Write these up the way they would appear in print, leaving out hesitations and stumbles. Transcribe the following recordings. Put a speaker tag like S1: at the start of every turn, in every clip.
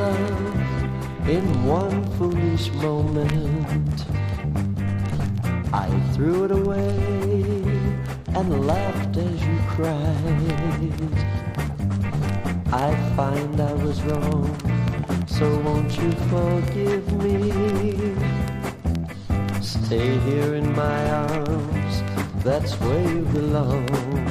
S1: love in one foolish moment. I threw it away and laughed as you cried. I find I was wrong, so won't you forgive me? Stay here in my arms, that's where you belong.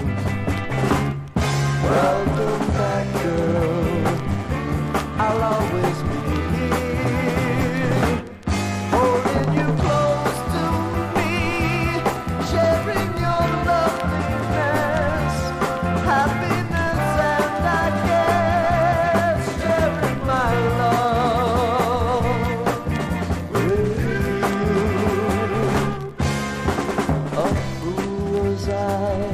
S1: Welcome back, girl, I'll always be here, holding you close to me, sharing your loveliness, happiness, and I guess sharing my love with you. A fool was I